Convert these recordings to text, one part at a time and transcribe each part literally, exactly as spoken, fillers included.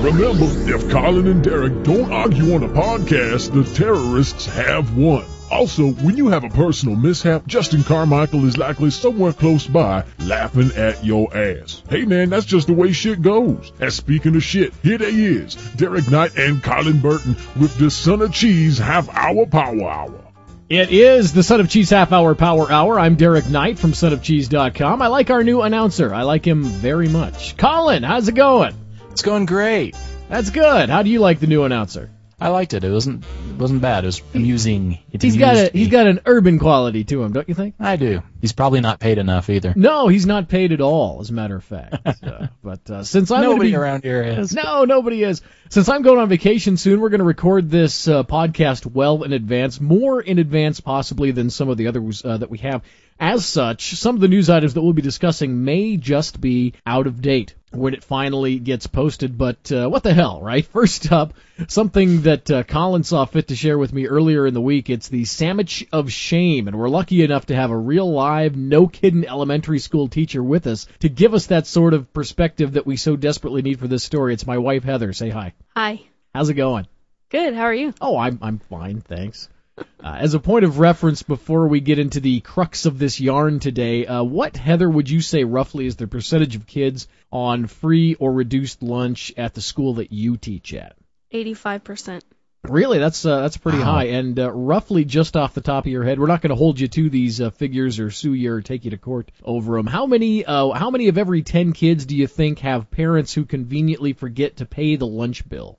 Remember, if Colin and Derek don't argue on a podcast, the terrorists have won. Also, when you have a personal mishap, Justin Carmichael is likely somewhere close by laughing at your ass. Hey man, that's just the way shit goes. And speaking of shit, here they is, Derek Knight and Colin Burton with the Son of Cheese Half Hour Power Hour. It is the Son of Cheese Half Hour Power Hour. I'm Derek Knight from son of cheese dot com. I like our new announcer. I like him very much. Colin, how's it going? It's going great. That's good. How do you like the new announcer? I liked it. It wasn't it wasn't bad. It was amusing. It he's got a, me. he's got an urban quality to him, don't you think? I do. He's probably not paid enough either. No, he's not paid at all, as a matter of fact. uh, but uh, since I'm nobody be, around here is. No, nobody is. Since I'm going on vacation soon, we're going to record this uh, podcast well in advance, more in advance possibly than some of the others uh, that we have. As such, some of the news items that we'll be discussing may just be out of date when it finally gets posted, but uh, what the hell, right? First up, something that uh, Colin saw fit to share with me earlier in the week. It's the Sandwich of Shame, and we're lucky enough to have a real live, no-kidding elementary school teacher with us to give us that sort of perspective that we so desperately need for this story. It's my wife, Heather. Say hi. Hi. How's it going? Good. How are you? Oh, I'm I'm fine, thanks. Uh, as a point of reference, before we get into the crux of this yarn today, uh, what, Heather, would you say roughly is the percentage of kids on free or reduced lunch at the school that you teach at? eighty-five percent. Really? That's uh, that's pretty wow. high. And uh, roughly just off the top of your head, we're not going to hold you to these uh, figures or sue you or take you to court over them. How many, uh, how many of every ten kids do you think have parents who conveniently forget to pay the lunch bill?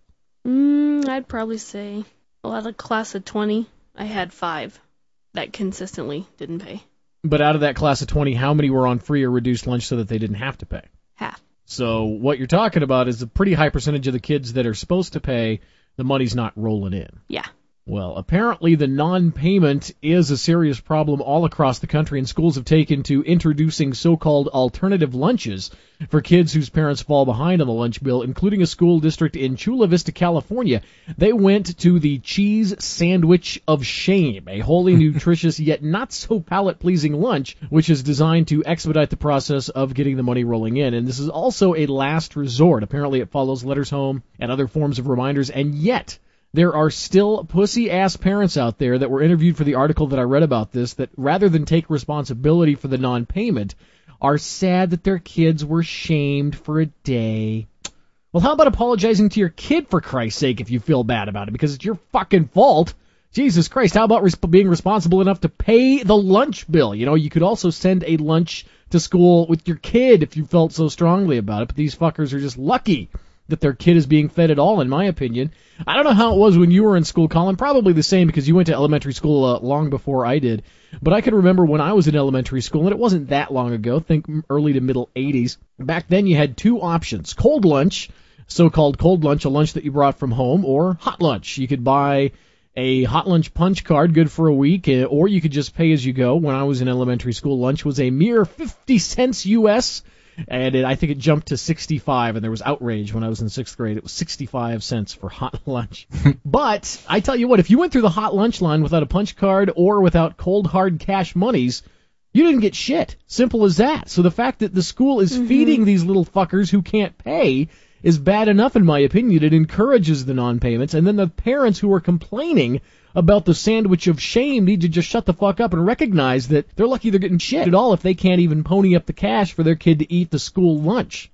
Mm, I'd probably say, well, out of a class of twenty, I had five that consistently didn't pay. But out of that class of twenty, how many were on free or reduced lunch so that they didn't have to pay? Half. So what you're talking about is a pretty high percentage of the kids that are supposed to pay, the money's not rolling in. Yeah. Well, apparently the non-payment is a serious problem all across the country, and schools have taken to introducing so-called alternative lunches for kids whose parents fall behind on the lunch bill, including a school district in Chula Vista, California. They went to the Cheese Sandwich of Shame, a wholly nutritious yet not so palate-pleasing lunch, which is designed to expedite the process of getting the money rolling in. And this is also a last resort. Apparently it follows letters home and other forms of reminders, and yet there are still pussy-ass parents out there that were interviewed for the article that I read about this that, rather than take responsibility for the non-payment, are sad that their kids were shamed for a day. Well, how about apologizing to your kid, for Christ's sake, if you feel bad about it, because it's your fucking fault? Jesus Christ, how about res- being responsible enough to pay the lunch bill? You know, you could also send a lunch to school with your kid if you felt so strongly about it, but these fuckers are just lucky that their kid is being fed at all, in my opinion. I don't know how it was when you were in school, Colin. Probably the same, because you went to elementary school uh, long before I did. But I can remember when I was in elementary school, and it wasn't that long ago, think early to middle eighties. Back then you had two options: cold lunch, so-called cold lunch, a lunch that you brought from home, or hot lunch. You could buy a hot lunch punch card, good for a week, or you could just pay as you go. When I was in elementary school, lunch was a mere fifty cents U S, and it, I think it jumped to sixty-five, and there was outrage when I was in sixth grade. It was sixty-five cents for hot lunch. But I tell you what, if you went through the hot lunch line without a punch card or without cold hard cash monies, you didn't get shit. Simple as that. So the fact that the school is mm-hmm. feeding these little fuckers who can't pay is bad enough, in my opinion. It encourages the non-payments, and then the parents who are complaining about the sandwich of shame need to just shut the fuck up and recognize that they're lucky they're getting shit at all if they can't even pony up the cash for their kid to eat the school lunch.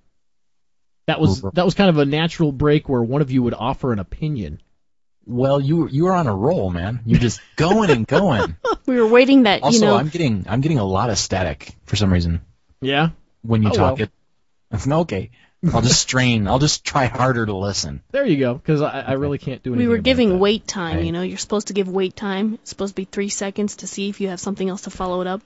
That was that was kind of a natural break where one of you would offer an opinion. Well, you you were on a roll, man. You're just going and going. We were waiting that, also, you know. I'm getting I'm getting a lot of static for some reason. Yeah? When you oh, talk well. it. Okay. I'll just strain. I'll just try harder to listen. There you go, because I, I really can't do anything. We were about giving that. wait time, Right. you know. You're supposed to give wait time. It's supposed to be three seconds to see if you have something else to follow it up.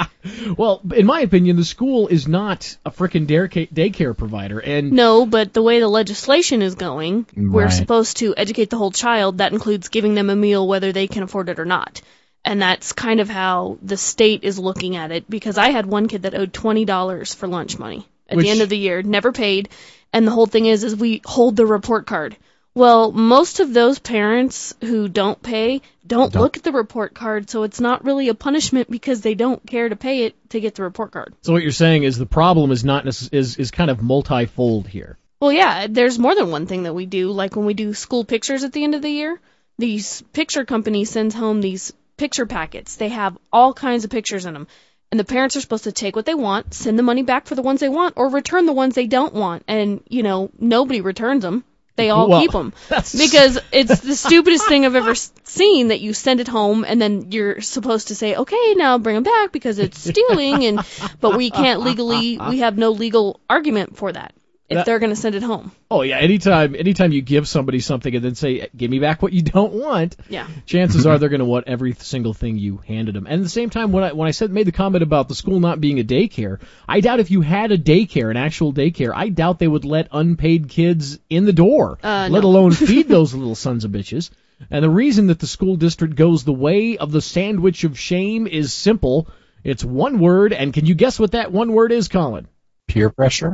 Well, in my opinion, the school is not a frickin' daycare provider. And No, but the way the legislation is going, we're Right. supposed to educate the whole child. That includes giving them a meal whether they can afford it or not. And that's kind of how the state is looking at it, because I had one kid that owed twenty dollars for lunch money at Which- the end of the year, never paid. And the whole thing is, is we hold the report card. Well, most of those parents who don't pay don't, Don't. look at the report card, so it's not really a punishment because they don't care to pay it to get the report card. so what you're saying is the problem is not necess- is is kind of multifold here. Well, yeah, there's more than one thing that we do. Like when we do school pictures at the end of the year, these picture companies sends home these picture packets. They have all kinds of pictures in them. And the parents are supposed to take what they want, send the money back for the ones they want, or return the ones they don't want. And, you know, nobody returns them. They all well, keep them. That's... Because it's the stupidest thing I've ever seen, that you send it home and then you're supposed to say, okay, now bring them back because it's stealing. and But we can't legally, we have no legal argument for that if that... they're going to send it home. Oh, yeah, anytime anytime you give somebody something and then say, give me back what you don't want, yeah. chances are they're going to want every single thing you handed them. And at the same time, when I when I said made the comment about the school not being a daycare, I doubt if you had a daycare, an actual daycare, I doubt they would let unpaid kids in the door, uh, let no. alone feed those little sons of bitches. And the reason that the school district goes the way of the sandwich of shame is simple. It's one word, and can you guess what that one word is, Colin? Peer pressure?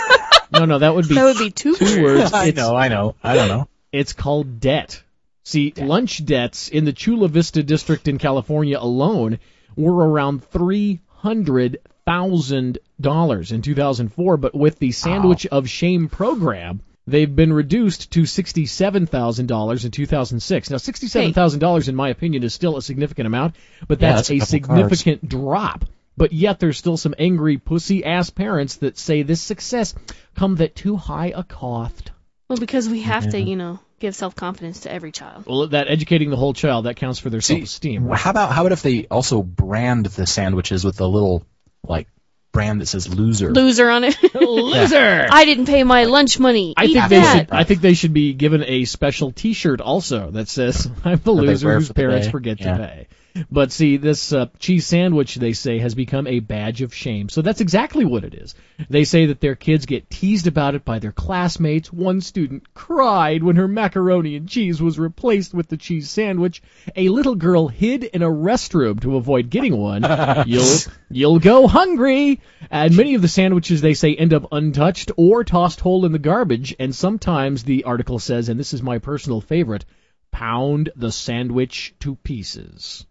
No, no, that would be that would be two, two words. I It's- know, I know. I don't know. It's called debt. See, lunch debts in the Chula Vista district in California alone were around three hundred thousand dollars in two thousand four, but with the Sandwich of Shame program, they've been reduced to sixty-seven thousand dollars in two thousand six. Now, sixty-seven thousand dollars, in my opinion, is still a significant amount, but Yeah, that's, that's a a couple significant drop. But yet there's still some angry pussy-ass parents that say this success come at too high a cost. Well, because we have Yeah. to, you know, give self-confidence to every child. Well, that educating the whole child, that counts for their See, self-esteem. How about how about if they also brand the sandwiches with a little like brand that says loser? Loser on it. Loser! I didn't pay my lunch money. I Eat think they that. should. I think they should be given a special T-shirt also that says "I'm the That they loser wear whose for the parents day." forget Yeah. to pay." But see, this uh, cheese sandwich, they say, has become a badge of shame. So that's exactly what it is. They say that their kids get teased about it by their classmates. One student cried when her macaroni and cheese was replaced with the cheese sandwich. A little girl hid in a restroom to avoid getting one. You'll you'll go hungry. And many of the sandwiches, they say, end up untouched or tossed whole in the garbage. And sometimes the article says, and this is my personal favorite, pound the sandwich to pieces.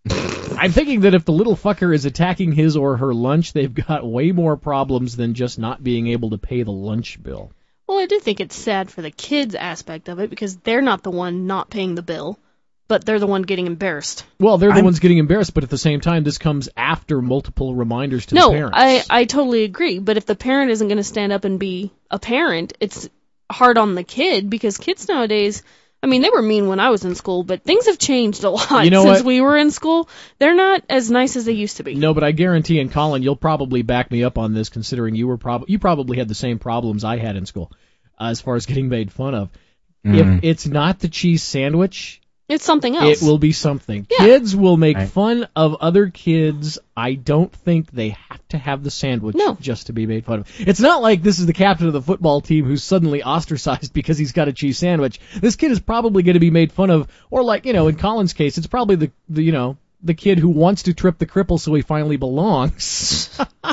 I'm thinking that if the little fucker is attacking his or her lunch, they've got way more problems than just not being able to pay the lunch bill. Well, I do think it's sad for the kids aspect of it because they're not the one not paying the bill, but they're the one getting embarrassed. Well, they're the I'm- ones getting embarrassed, but at the same time, this comes after multiple reminders to No, the parents. I, I totally agree. But if the parent isn't going to stand up and be a parent, it's hard on the kid because kids nowadays, I mean, they were mean when I was in school, but things have changed a lot You know since what? we were in school. They're not as nice as they used to be. No, but I guarantee, and Colin, you'll probably back me up on this, considering you were prob- you probably had the same problems I had in school, uh, as far as getting made fun of. Mm. If it's not the cheese sandwich, It's something else. it will be something. Yeah. Kids will make Right. fun of other kids. I don't think they have to have the sandwich No. just to be made fun of. It's not like this is the captain of the football team who's suddenly ostracized because he's got a cheese sandwich. This kid is probably going to be made fun of, or like, you know, in Colin's case, it's probably the, the you know, the kid who wants to trip the cripple so he finally belongs.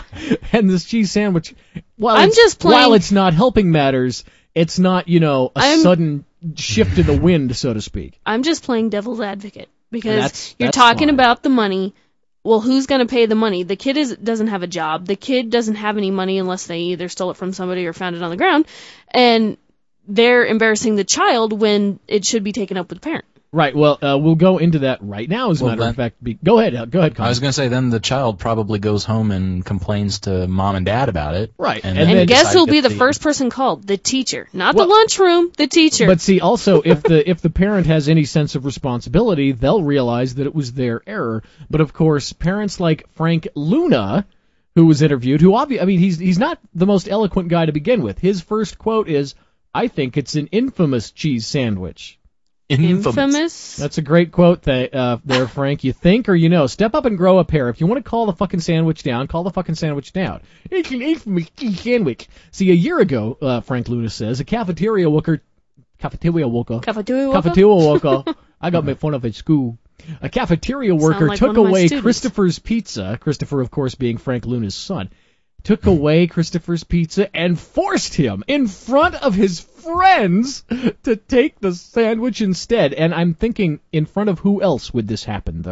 And this cheese sandwich, while, I'm it's, just playing- while it's not helping matters, it's not, you know, a I'm- sudden shift in the wind, so to speak. I'm just playing devil's advocate because That's- you're that's talking fine. about the money. Well, who's going to pay the money? The kid is doesn't have a job. The kid doesn't have any money unless they either stole it from somebody or found it on the ground. And they're embarrassing the child when it should be taken up with the parent. Right. Well, uh, we'll go into that right now. As a Well, matter of then- fact, be, go ahead. uh, Go ahead. Colin. I was going to say, then the child probably goes home and complains to mom and dad about it. Right. And, And then then- And guess decide who'll to be get the first person called? The teacher. Not Well- the lunchroom, the teacher. But see, also, if the if the parent has any sense of responsibility, they'll realize that it was their error. But of course, parents like Frank Luna, who was interviewed, who obvi- I mean, he's he's not the most eloquent guy to begin with. His first quote is, "I think it's an infamous cheese sandwich." Infamous. Infamous. That's a great quote th- uh, there, Frank. You think or you know. Step up and grow a pair. If you want to call the fucking sandwich down, call the fucking sandwich down. It's an infamous cheese sandwich. See, a year ago, uh, Frank Luna says, a cafeteria worker, cafeteria worker, Cafeteria. cafeteria worker, I got made fun of at school. A cafeteria worker like took one of my away students. Christopher's pizza, Christopher, of course, being Frank Luna's son, took away Christopher's pizza and forced him in front of his friends to take the sandwich instead. And I'm thinking, in front of who else would this happen, though?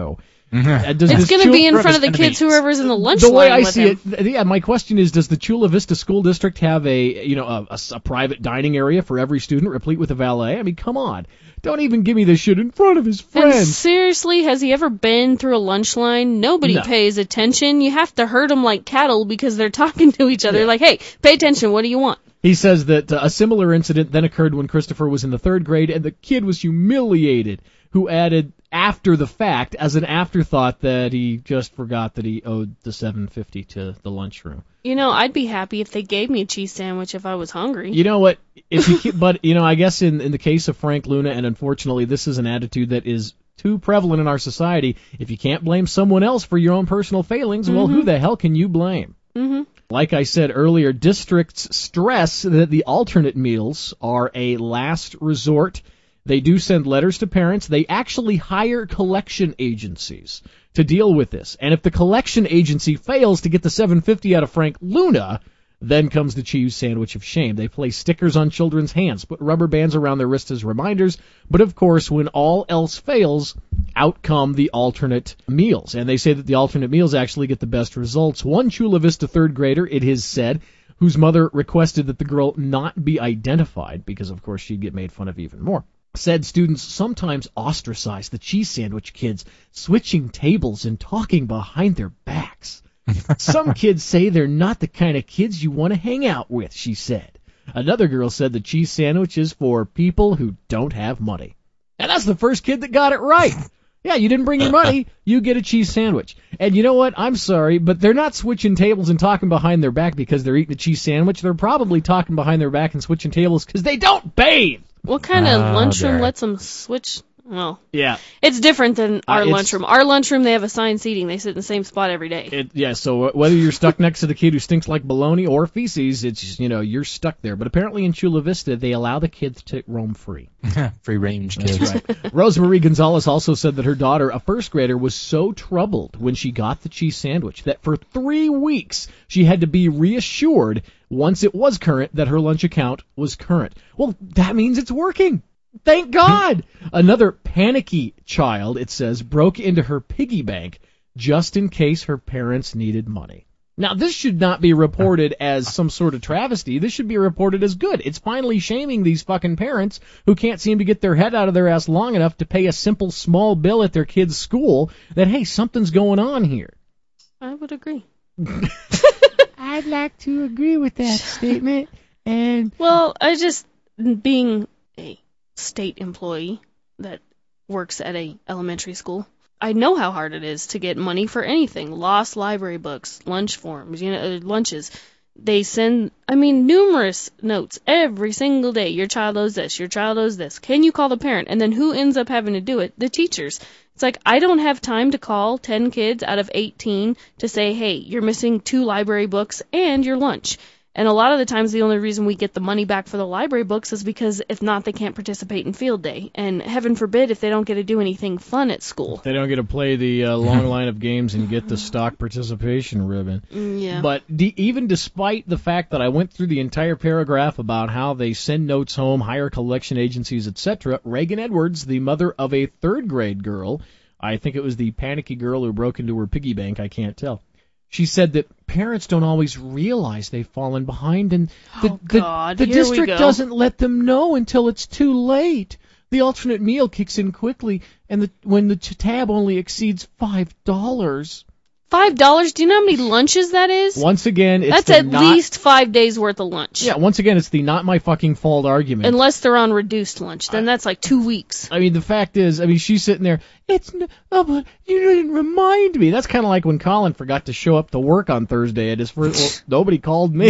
Uh, does It's this going to Chula- be in front of the Breakfast kids, enemies. whoever's in the lunch the way line I with see him. it, th- yeah. My question is: does the Chula Vista School District have a, you know, a, a s- a private dining area for every student, replete with a valet? I mean, come on! Don't even give me this shit in front of his And friends. seriously, has he ever been through a lunch line? Nobody No. pays attention. You have to herd them like cattle because they're talking to each other. Yeah. Like, hey, pay attention. What do you want? He says that uh, a similar incident then occurred when Christopher was in the third grade, and the kid was humiliated. Who added after the fact, as an afterthought, that he just forgot that he owed the seven fifty to the lunchroom. You know, I'd be happy if they gave me a cheese sandwich if I was hungry. You know what? If you, ke- but you know, I guess in in the case of Frank Luna, and unfortunately, this is an attitude that is too prevalent in our society. If you can't blame someone else for your own personal failings, well, who the hell can you blame? Mm-hmm. Like I said earlier, districts stress that the alternate meals are a last resort. They do send letters to parents. They actually hire collection agencies to deal with this. And if the collection agency fails to get the seven fifty out of Frank Luna, then comes the cheese sandwich of shame. They place stickers on children's hands, put rubber bands around their wrists as reminders. But of course, when all else fails, out come the alternate meals. And they say that the alternate meals actually get the best results. One Chula Vista third grader, it is said, whose mother requested that the girl not be identified, because of course she'd get made fun of even more, said students sometimes ostracize the cheese sandwich kids, switching tables and talking behind their backs. Some kids say they're not the kind of kids you want to hang out with, she said. Another girl said the cheese sandwich is for people who don't have money. And that's the first kid that got it right. Yeah, you didn't bring your money, you get a cheese sandwich. And you know what? I'm sorry, but they're not switching tables and talking behind their back because they're eating a cheese sandwich. They're probably talking behind their back and switching tables because they don't bathe. What kind of Oh, lunchroom Derek. lets them switch? Well, Yeah. it's different than our Uh, it's- lunchroom. Our lunchroom, they have assigned seating. They sit in the same spot every day. It, yeah, so whether you're stuck next to the kid who stinks like baloney or feces, it's just, you know, you're stuck there. But apparently in Chula Vista, they allow the kids to roam free. Free range kids. That's right. Rosemarie Gonzalez also said that her daughter, a first grader, was so troubled when she got the cheese sandwich that for three weeks she had to be reassured once it was current that her lunch account was current. Well, that means it's working. Thank God! Another panicky child, it says, broke into her piggy bank just in case her parents needed money. Now, this should not be reported as some sort of travesty. This should be reported as good. It's finally shaming these fucking parents who can't seem to get their head out of their ass long enough to pay a simple small bill at their kid's school that, hey, something's going on here. I would agree. I'd like to agree with that statement. And Well, I just, being a state employee that works at a elementary school, I know how hard it is to get money for anything. Lost library books, lunch forms, you know, uh, lunches. They send, I mean, numerous notes every single day. Your child owes this, your child owes this. Can you call the parent? And then who ends up having to do it? The teachers. It's like, I don't have time to call ten kids out of eighteen to say, hey, you're missing two library books and your lunch. And a lot of the times the only reason we get the money back for the library books is because if not, they can't participate in field day. And heaven forbid if they don't get to do anything fun at school. they don't get to play the uh, long line of games and get the stock participation ribbon. Mm, yeah. But d- even despite the fact that I went through the entire paragraph about how they send notes home, hire collection agencies, et cetera, Reagan Edwards, the mother of a third grade girl, I think it was the panicky girl who broke into her piggy bank, I can't tell. She said that parents don't always realize they've fallen behind, and the, Oh, God. the, the Here we district go. doesn't let them know until it's too late. The alternate meal kicks in quickly, and the, when the t- tab only exceeds five dollars. Five dollars? Do you know how many lunches that is? Once again, it's That's the at not, least five days worth of lunch. Yeah, once again, it's the not my fucking fault argument. Unless they're on reduced lunch, then that's like two weeks. I mean, the fact is, I mean, she's sitting there, it's, n- oh, but you didn't remind me. That's kind of like when Colin forgot to show up to work on Thursday at his first, well, nobody called me.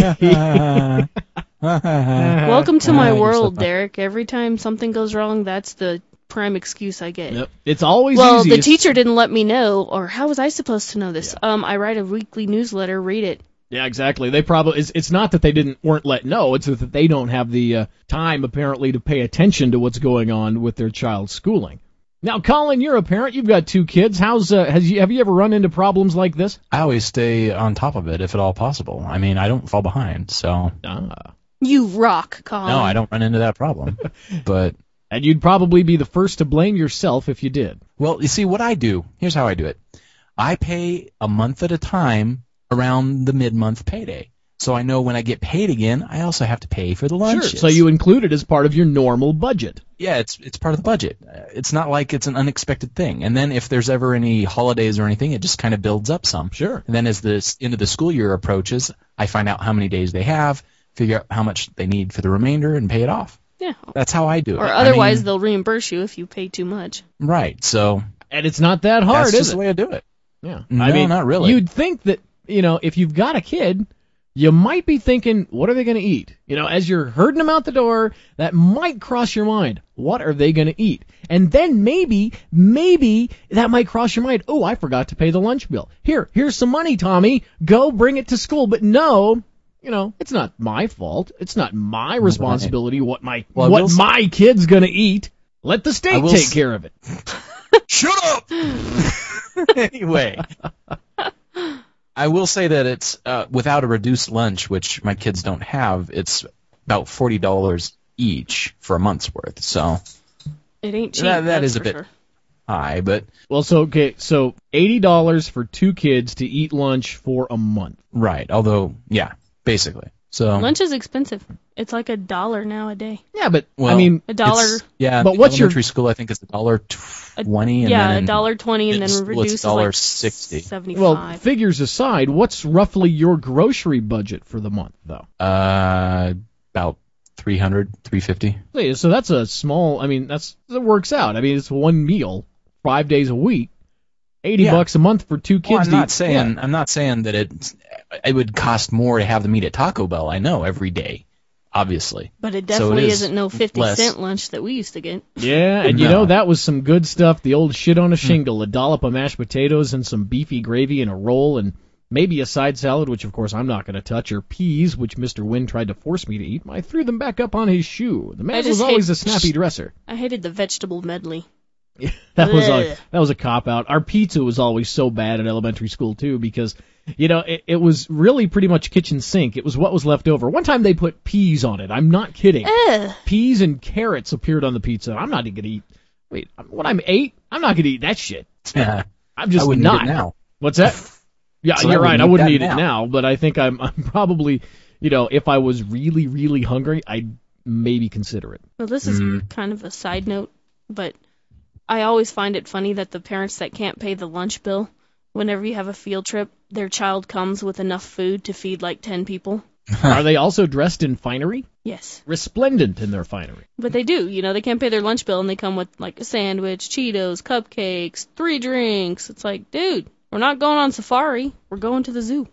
Welcome to my you're so world, funny. Derek. Every time something goes wrong, that's the prime excuse I get. Yep. It's always Well, easy. the It's- teacher didn't let me know, or how was I supposed to know this? Um, I write a weekly newsletter, read it. Yeah, exactly. They probably, it's, it's not that they didn't, weren't let know, it's that they don't have the uh, time, apparently, to pay attention to what's going on with their child's schooling. Now, Colin, you're a parent. You've got two kids. How's uh, has you have you ever run into problems like this? I always stay on top of it if at all possible. I mean, I don't fall behind, so Ah. You rock, Colin. no, I don't run into that problem. But, And you'd probably be the first to blame yourself if you did. well, you see, what I do, here's how I do it. I pay a month at a time around the mid-month payday. So I know when I get paid again, I also have to pay for the lunches. Sure, so you include it as part of your normal budget. Yeah, it's it's part of the budget. It's not like it's an unexpected thing. And then if there's ever any holidays or anything, it just kind of builds up some. Sure. And then as the s- end of the school year approaches, I find out how many days they have, figure out how much they need for the remainder, and pay it off. Yeah. That's how I do it. Or I otherwise mean, they'll reimburse you if you pay too much. right. So And it's not that hard, that's is just it? the way I do it. Yeah. No, I mean, not really. You'd think that, you know, if you've got a kid, you might be thinking, what are they going to eat? You know, as you're herding them out the door, that might cross your mind. What are they going to eat? And then maybe, maybe that might cross your mind. Oh, I forgot to pay the lunch bill. Here, here's some money, Tommy. Go bring it to school. But no, you know, it's not my fault. It's not my responsibility what my Well, I what will say- my kid's going to eat. Let the I state will take s- care of it. Shut up! Anyway, I will say that it's uh, without a reduced lunch, which my kids don't have, it's about forty dollars each for a month's worth. So It ain't cheap. That- that that's is a for bit- sure. high, but Well, so okay, so eighty dollars for two kids to eat lunch for a month. right. Although, yeah, basically. So Lunch is expensive. It's like a dollar now a day. Yeah, but I well, mean, A dollar. it's- Yeah, But the what's your- elementary school? I think is a dollar twenty, and yeah, then a in dollar twenty, and middle then school, it's reduced a dollar like sixty. seventy-five. well, figures aside, what's roughly your grocery budget for the month, though? Uh, about three hundred, three fifty. So so that's a small. I mean, that's that works out. I mean, it's one meal, five days a week, eighty Yeah. bucks a month for two kids. Well, I'm to not eat. saying Yeah. I'm not saying that it it would cost more to have them eat at Taco Bell. I know every day, obviously. But it So it definitely is isn't no fifty less. cent lunch that we used to get. Yeah, and you No. know that was some good stuff. The old shit on a shingle, a dollop of mashed potatoes and some beefy gravy and a roll and maybe a side salad, which of course I'm not going to touch, or peas, which Mister Wynn tried to force me to eat. I threw them back up on his shoe. The man I was just always hate- a snappy dresser. I hated the vegetable medley. That was a Ugh. that was a cop out. Our pizza was always so bad at elementary school too because you know it, it was really pretty much kitchen sink. It was what was left over. One time they put peas on it. I'm not kidding. Ugh. Peas and carrots appeared on the pizza. I'm not gonna eat. Wait, when I'm eight, I'm not gonna eat that shit. Yeah, I'm just I wouldn't not. eat it now. What's that? Yeah, So I you're right. wouldn't I eat wouldn't that eat it now. now, but I think I'm I'm probably you know if I was really really hungry, I'd maybe consider it. Well, this is Mm. kind of a side note, but I always find it funny that the parents that can't pay the lunch bill, whenever you have a field trip, their child comes with enough food to feed like ten people. Are they also dressed in finery? Yes. Resplendent in their finery. But they do, you know, they can't pay their lunch bill and they come with like a sandwich, Cheetos, cupcakes, three drinks. It's like, dude, we're not going on safari. We're going to the zoo.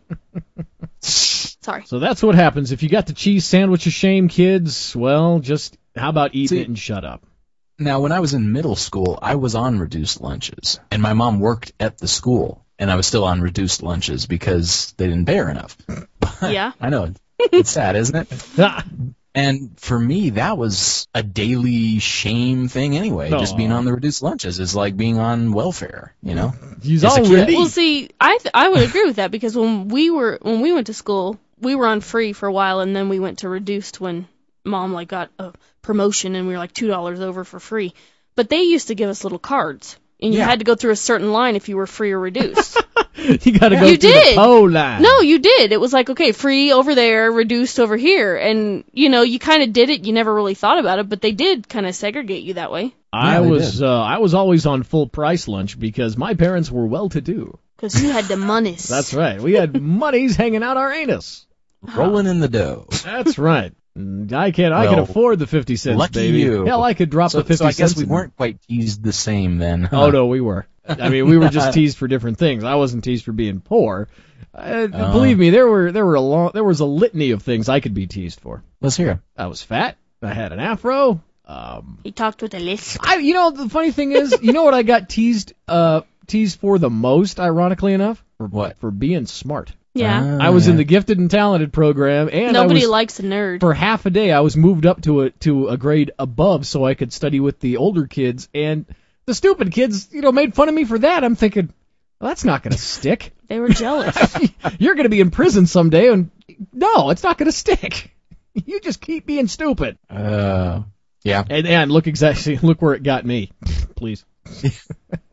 Sorry. So that's what happens if you got the cheese sandwich of shame, kids. Well, just how about eating See- it and shut up? Now, when I was in middle school, I was on reduced lunches, and my mom worked at the school, and I was still on reduced lunches because they didn't pay her enough. Yeah. I know. It's sad, isn't it? Ah, And for me, that was a daily shame thing anyway. Just Aw. being on the reduced lunches is like being on welfare, you know? he's As a kid. already. Well, see, I th- I would agree with that because when we were when we went to school, we were on free for a while, and then we went to reduced when mom like got a promotion, and we were like two dollars over for free. But they used to give us little cards, and you Yeah. had to go through a certain line if you were free or reduced. you got to go You through did. the tow line. No, you did. It was like, okay, free over there, reduced over here, and you know, you kind of did it. You never really thought about it, but they did kind of segregate you that way I Yeah, they was did. uh, I was always on full price lunch because my parents were well to do. because you had the monies. That's right. We had monies hanging out our anus. Rolling in the dough. That's right. Mm, I can I can Well, afford the fifty cents, lucky baby. you. Hell, I could drop So, the fifty so I cents. guess we and- weren't quite teased the same then. Huh? Oh no, we were. I mean, we were just teased for different things. I wasn't teased for being poor. Uh, Oh. Believe me, there were there were a long, there was a litany of things I could be teased for. Let's hear it. I was fat. I had an afro. Um, He talked with a lisp. I you know the funny thing is, you know what I got teased uh teased for the most, ironically enough, for What? for being smart. Yeah. I was yeah. in the gifted and talented program, and Nobody I was, likes a nerd. for half a day I was moved up to a to a grade above so I could study with the older kids, and the stupid kids, you know, made fun of me for that. I'm thinking, well, that's not going to stick. They were jealous. You're going to be in prison someday, and no, it's not going to stick. You just keep being stupid. Uh, yeah. And and look exactly look where it got me. Please.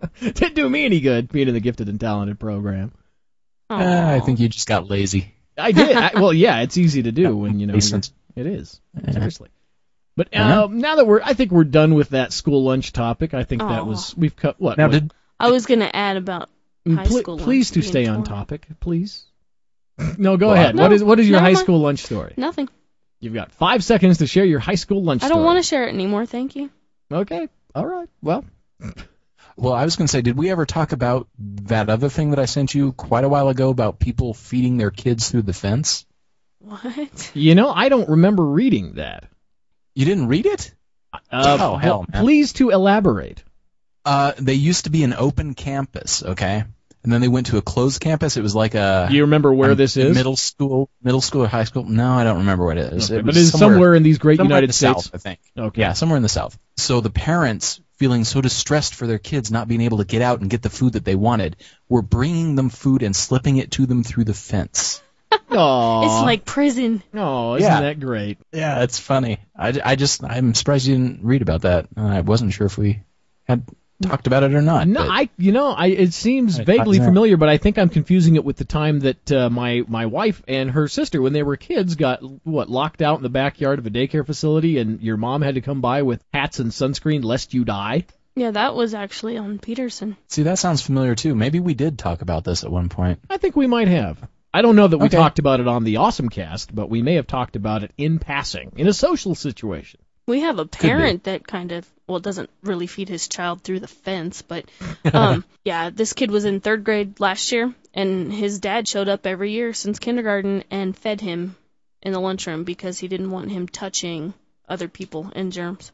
Didn't do me any good being in the gifted and talented program. Uh, I think you just got lazy. I did. I, well, yeah, it's easy to do when you know. Decent. It is seriously. But uh, now that we're, I think we're done with that school lunch topic. I think that Aw. was we've cut what. Now, what did I was gonna add about high pl- school lunch please to being stay on torn. topic, please. No, go Well, ahead. no, what is what is your never high mind. school lunch story? Nothing. You've got five seconds to share your high school lunch I story. don't want to share it anymore. Thank you. Okay. All right. Well, well, I was going to say, did we ever talk about that other thing that I sent you quite a while ago about people feeding their kids through the fence? What? you know, I don't remember reading that. You didn't read it? Uh, Oh, hell, well, man. Please to elaborate. Uh, they used to be an open campus, okay? And then they went to a closed campus. It was like a... Do you remember where a this is? Middle school, middle school or high school? No, I don't remember what it is. Okay, It but was it's somewhere, in these great somewhere in United the States. South, I think. Okay. Yeah, somewhere in the South. So the parents, feeling so distressed for their kids not being able to get out and get the food that they wanted, were bringing them food and slipping it to them through the fence. Aww. It's like prison. Oh, isn't Yeah. that great? Yeah, it's funny. I, I just, I'm surprised you didn't read about that. Uh, I wasn't sure if we had talked about it or not. No, but- I, you know, I it seems I- vaguely I- familiar, but I think I'm confusing it with the time that uh, my my wife and her sister, when they were kids, got what locked out in the backyard of a daycare facility, and your mom had to come by with hats and sunscreen lest you die. Yeah, that was actually on Peterson. See, that sounds familiar too. Maybe we did talk about this at one point. I think we might have. I don't know that we Okay. talked about it on the Awesome Cast, but we may have talked about it in passing in a social situation. We have a parent that kind of, well, doesn't really feed his child through the fence, but, um, yeah, this kid was in third grade last year, and his dad showed up every year since kindergarten and fed him in the lunchroom because he didn't want him touching other people and germs.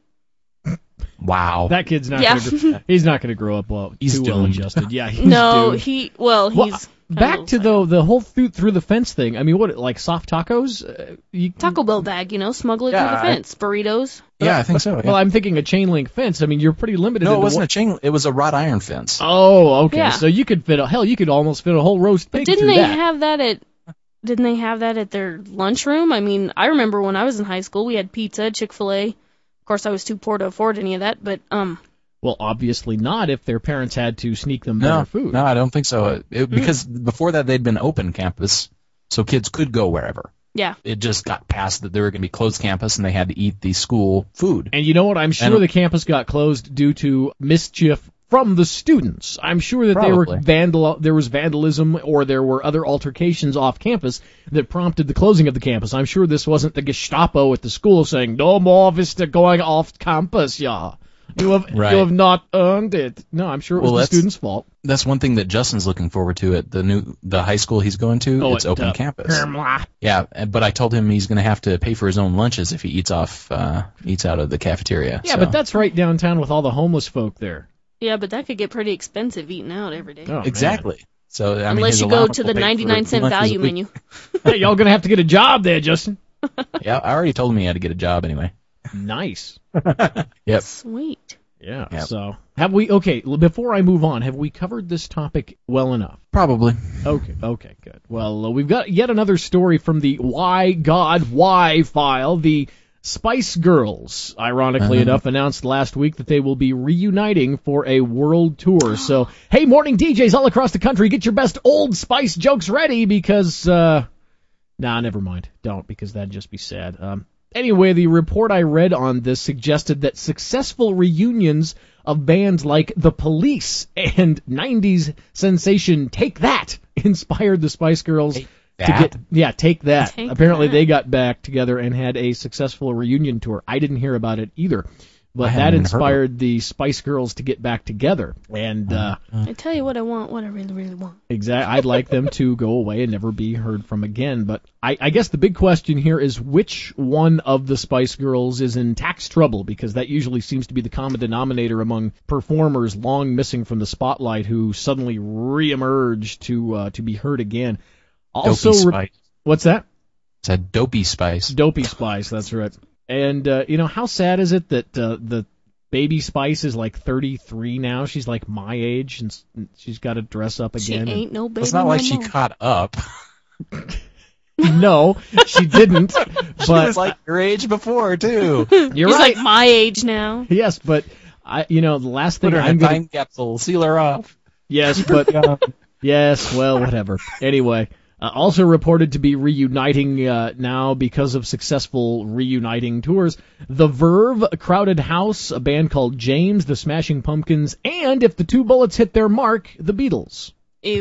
Wow. That kid's not Yeah. gonna, he's not going to grow up well, He's too well doomed. adjusted. Yeah, he's no, doomed. he, well, Well, he's... Back to the the whole through, through the fence thing. I mean, what like soft tacos? Uh, you, Taco Bell bag, you know, smuggle it Yeah, through the I- fence. Burritos. yeah, I think so. Yeah. Well, I'm thinking a chain link fence. I mean, you're pretty limited. no, it into wasn't what- a chain. It was a wrought iron fence. Oh, okay. Yeah. So you could fit a hell. You could almost fit a whole roast But pig didn't through they that. have that at... Didn't they have that at their lunchroom? I mean, I remember when I was in high school, we had pizza, Chick-fil-A. Of course, I was too poor to afford any of that, but, um... Well, obviously not. If their parents had to sneak them No, their food. no, I don't think so. It, it- because before that, they'd been open campus, so kids could go wherever. Yeah. It just got passed that they were going to be closed campus and they had to eat the school food. And you know what? I'm sure And- the campus got closed due to mischief from the students. I'm sure that they were Probably. vandal. There was vandalism, or there were other altercations off campus that prompted the closing of the campus. I'm sure this wasn't the Gestapo at the school saying no more Vista going off campus. Yeah, you have Right. you have not earned it. No, I'm sure it was Well, the that's- students' fault. That's one thing that Justin's looking forward to at the new the high school he's going to. Oh, it's at, open uh, campus. Permla. Yeah, and- but I told him he's going to have to pay for his own lunches if he eats off uh, eats out of the cafeteria. Yeah, so. but that's right downtown with all the homeless folk there. Yeah, but that could get pretty expensive eating out every day. Oh, man. exactly. So I mean, Unless his you go allowance to will the pay for ninety-nine two cent lunches a value week. menu. Hey, y'all gonna have to get a job there, Justin. Yeah, I already told him he had to get a job anyway. Nice. Yep. Sweet. Yeah. Yep. So have we? Okay. l- Before I move on, have we covered this topic well enough? Probably. Okay. Okay. Good. Well, uh, we've got yet another story from the Why God Why file. The Spice Girls, ironically Uh-huh. enough, announced last week that they will be reuniting for a world tour. So, hey, morning D Js all across the country, get your best Old Spice jokes ready because, uh, nah, never mind. Don't, because that'd just be sad. Um, anyway, the report I read on this suggested that successful reunions of bands like The Police and nineties sensation Take That inspired the Spice Girls Take to That? get, yeah, Take That. Take Apparently That. they got back together and had a successful reunion tour. I didn't hear about it either. I But haven't that even heard of inspired the Spice Girls to get back together. And, uh, I tell you what I want, what I really, really want. exactly, I'd like them to go away and never be heard from again. But I, I guess the big question here is which one of the Spice Girls is in tax trouble, because that usually seems to be the common denominator among performers long missing from the spotlight who suddenly reemerge to uh, to be heard again. Also, Dopey re- Spice. what's that? It's a dopey Spice. Dopey Spice, that's right. And, uh, you know, how sad is it that uh, the Baby Spice is like thirty-three now? She's like my age, and s- she's got to dress up She again. ain't no baby It's not no like she more. caught up. No, she didn't. She But was like your age before too. you're He's right. like my age now. Yes, but I, you know, the last thing Put her in I'm a going time capsule. Seal her off. Yes, but yes, well, whatever. Anyway, uh, also reported to be reuniting uh, now because of successful reuniting tours. The Verve, a Crowded House, a band called James, the Smashing Pumpkins, and if the two bullets hit their mark, the Beatles. Ew.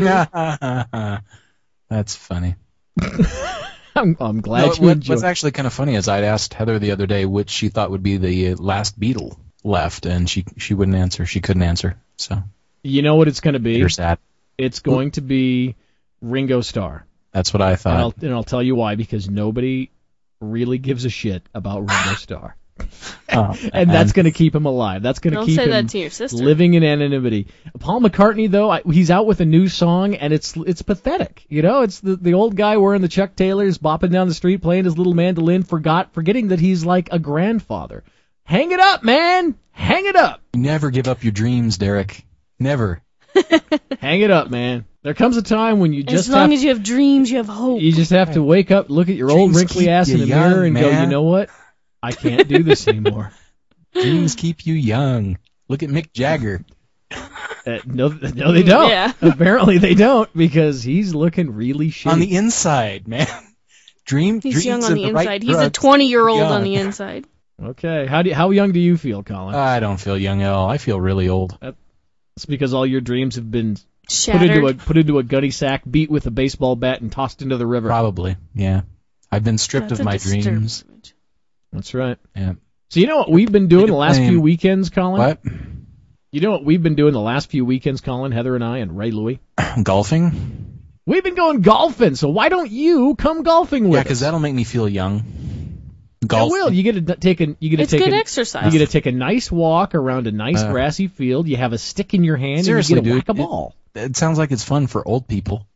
That's funny. I'm, I'm glad No, you what, enjoyed. what's actually kind of funny is I'd asked Heather the other day which she thought would be the last Beatle left, and she she wouldn't answer. She couldn't answer. So You know what it's going to be? you're sad. It's going to be Ringo Starr. That's what I And I'll, thought. and I'll tell you why, because nobody really gives a shit about Ringo Starr. Oh, And that's going to keep him alive. That's going to Don't keep say him that to your sister. living in anonymity. Paul McCartney, though, I, he's out with a new song, and it's it's pathetic. You know, it's the the old guy wearing the Chuck Taylors, bopping down the street, playing his little mandolin, forgot, forgetting that he's like a grandfather. Hang it up, man! Hang it up! Never give up your dreams, Derek. Never. Hang it up, man. There comes a time when you just as long have, as you have dreams, you have hope. you just have to wake up, look at your old Dreams wrinkly keep ass in you the mirror, young, and go, man. you know what? I can't do this anymore. Dreams keep you young. Look at Mick Jagger. Uh, no, no, they don't. Yeah. Apparently they don't, because he's looking really shitty. On the inside, man. Dream. He's dreams young on of the right inside. He's a drugs. twenty-year-old Young. on the inside. Okay, how do you, how young do you feel, Colin? I don't feel young at all. I feel really old. It's because all your dreams have been put Shattered. into a put into a gunny sack, beat with a baseball bat, and tossed into the river. Probably, yeah. I've been stripped That's of a my disturbing dreams. image. That's right. Yeah. So you know what we've been doing the last Blame. few weekends, Colin? What? You know what we've been doing the last few weekends, Colin, Heather and I, and Ray Louie? Golfing? We've been going golfing, so why don't you come golfing with Yeah, us? because that'll make me feel young. Yeah, Golf. will. You get to d- take a you get to It's take good a, exercise. you get to take a nice walk around a nice Uh, grassy field. You have a stick in your hand, Seriously, and you get to dude. whack a ball. It sounds like it's fun for old people.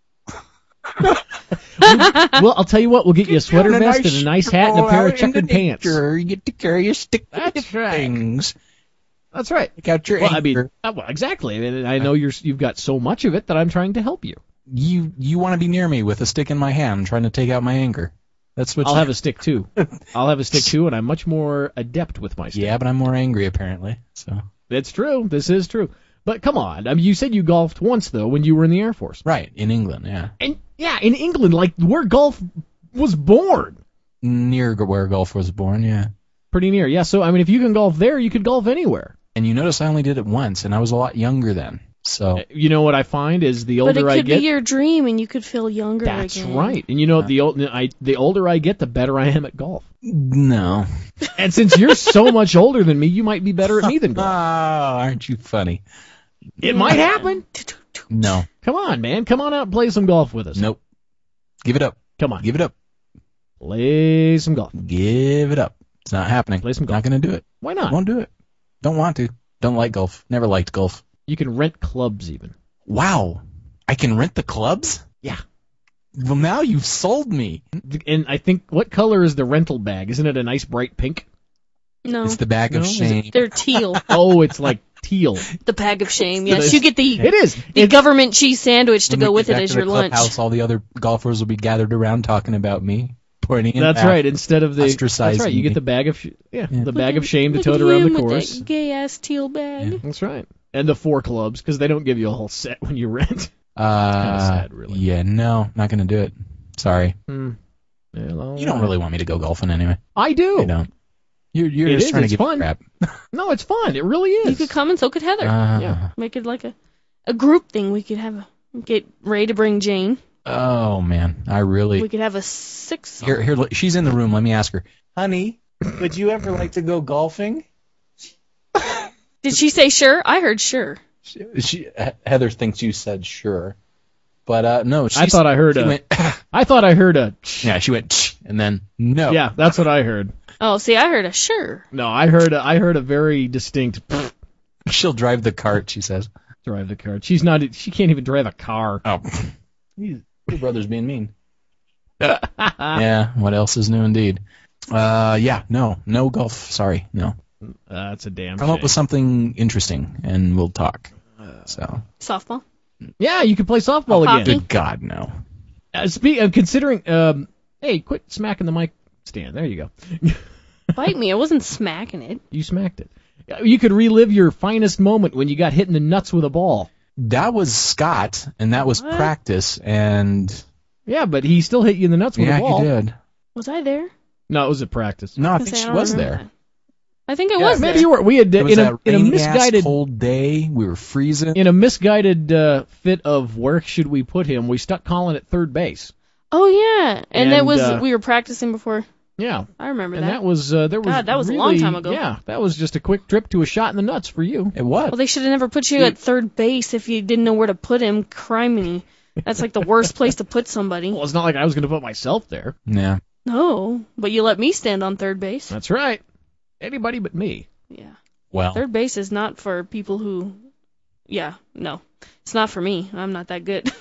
Well, I'll tell you what. We'll get you a sweater vest and a nice hat and a pair of checkered pants. Nature, you get to carry a stick to That's hit right. things. That's right. Take out your Well, I anchor. mean, uh, well, exactly. I, mean, I know you're you've got so much of it that I'm trying to help you. you you want to be near me with a stick in my hand trying to take out my anchor. That's what I'll you, have a stick too. I'll have a stick too, and I'm much more adept with my stick. Yeah, but I'm more angry apparently. So It's true. This is true. But come on. I mean, you said you golfed once though when you were in the Air Force. right, in England, yeah. And yeah, in England, like where golf was born. Near where golf was born, yeah. Pretty near. Yeah. So I mean, if you can golf there, you could golf anywhere. And you notice I only did it once, and I was a lot younger then. So You know what I find is the But older it I could get. be your dream, and you could feel younger That's again. right. And you know, the old, I, the older I get, the better I am at golf. no. And since you're so much older than me, you might be better at me than Oh, golf. aren't you funny? It might happen. No. Come on, man. Come on out and play some golf with us. Nope. Give it up. Come on. Give it up. Play some golf. Give it up. It's not happening. Play some Not going to do it. Why not? Won't do it. Don't want to. Don't like golf. Never liked golf. You can rent clubs even. Wow. I can rent the clubs? Yeah. Well, now you've sold me. And I think, what color is the rental bag? Isn't it a nice bright pink? No, It's the bag No, of is shame. they're teal. Oh, it's like teal. The bag of shame. So Yes, it's- you get the It is. the It's, government cheese sandwich to When we go get with it back as to the your lunch. clubhouse, all the other golfers will be gathered around talking about me, pointing it that's out. right. Instead of the, that's Ostracizing right. You get me. the bag of, sh- yeah, Yeah. the bag Look of at- shame to look tote at around him the with course. that gay ass teal bag. Yeah. That's right. And the four clubs, because they don't give you a whole set when you rent. Uh, kinda sad, really. Yeah, no, not going to do it. Sorry. Hmm. Well, You don't really want me to go golfing anyway. I do. I don't. You're, you're It just is, trying it's to give fun. me crap. No, it's fun. It really is. You could come and so could Heather. Uh, Yeah. Make it like a a group thing. We could have a get Ray to bring Jane. Oh, man. I really... We could have a six. Here, here, look, she's in the room. Let me ask her. Honey, would you ever like to go golfing? Did she say sure? I heard sure. She, she, Heather thinks you said sure. But, uh, no. She I thought I heard she a. went, I thought I heard a. yeah, she went, and then, no. Yeah, that's what I heard. Oh, see, I heard a sure. No, I heard. A, I heard a very distinct. She'll drive the cart, she says. Drive the car. She's not. She can't even drive a car. Oh. Your brother's being mean. Yeah, what else is new indeed? Uh, yeah, no. No golf. Sorry, no. That's a damn. Come shame. up with something interesting, and we'll talk. So. Softball. Yeah, you can play softball Hockey. again. Good God, no. Uh, speak, uh, considering. Um, hey, quit smacking the mic stand. There you go. Bite me. I wasn't smacking it. You smacked it. You could relive your finest moment when you got hit in the nuts with a ball. That was Scott, and that was What? practice, and Yeah, but he still hit you in the nuts with yeah, a ball. he did. Was I there? No, it was at practice. No, I I think say, she don't was remember there. that. I think I Yeah, was maybe there. you were. We had uh, It was in a that in a rainy misguided ass cold day. We were freezing. in a misguided uh, fit of where should we put him. We stuck Colin at third base. Oh yeah, and, And, that was uh, we were practicing before. Yeah, I remember and that. that was uh, there was God, that was a really, long time ago. Yeah, that was just a quick trip to a shot in the nuts for you. It was. Well, they should have never put you at third base if you didn't know where to put him. Criminy. That's like the worst place to put somebody. Well, it's not like I was going to put myself there. Yeah. No, but you let me stand on third base. That's right. Anybody but me. Yeah. Well, Third base is not for people who. Yeah, no. It's not for me. I'm not that good.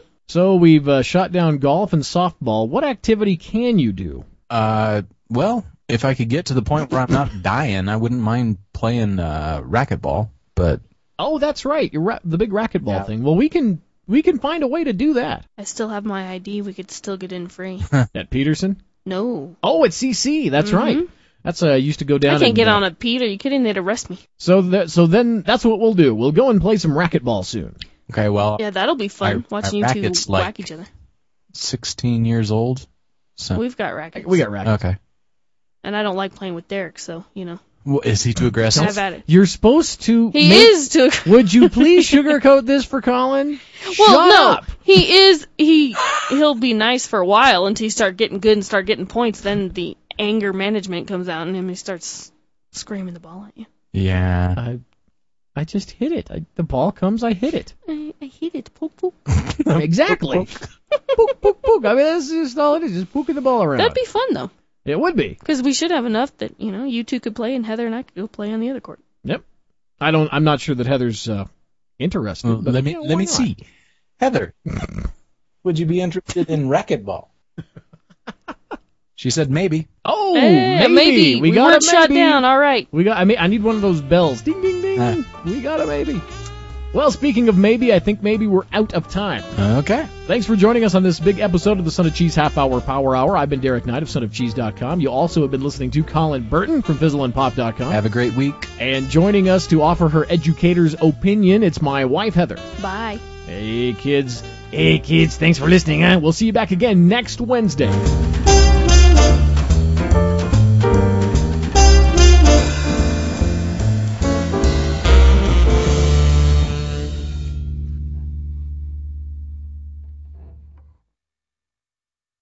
So we've uh, shot down golf and softball. What activity can you do? uh, well, if I could get to the point where I'm not dying, I wouldn't mind playing uh, racquetball. But Oh, that's right. You're ra- the big racquetball Yeah. thing. Well, we can we can find a way to do that. I still have my I D. We could still get in free. At Peterson? No. Oh, at C C. That's Mhm. right. That's uh used to go down. I can't and, get uh, on a Pete. Are you kidding? They'd arrest me. So that so then that's what we'll do. We'll go and play some racquetball soon. okay, well, Yeah, that'll be fun. My- watching my you two racket's whack like- each other. sixteen years old. So We've got rackets. We got rackets. okay. And I don't like playing with Derek, so, you know. Well, is he too aggressive? Have at it. You're supposed to. He make- is too. Would you please sugarcoat this for Colin? Well, Shut no, up. he is. He he'll be nice for a while until you start getting good and start getting points. Then the anger management comes out, and him he starts screaming the ball at you. Yeah. I I just hit it. I, the ball comes, I hit it. I, I hit it. Poke, poke. Exactly. Pook, pook, pook. I mean, that's just all it is, just pooking the ball around. That'd be fun though, It would be. because we should have enough that you know you two could play, and Heather and I could go play on the other court. Yep. I don't. I'm not sure that Heather's uh, interested. Well, but let me yeah, let why me not? see. Heather, would you be interested in racquetball? She said maybe. Oh, Eh, maybe. we, got weren't a shut maybe. down. All right. We got. I mean, I need one of those bells. Ding, ding, ding. Huh. We got a maybe. Well, speaking of maybe, I think maybe we're out of time. Okay. Thanks for joining us on this big episode of the Son of Cheese Half Hour Power Hour. I've been Derek Knight of son of cheese dot com. You also have been listening to Colin Burton from fizzle and pop dot com. Have a great week. And joining us to offer her educator's opinion, it's my wife, Heather. Bye. Hey, kids. Hey, kids. Thanks for listening, huh? We'll see you back again next Wednesday.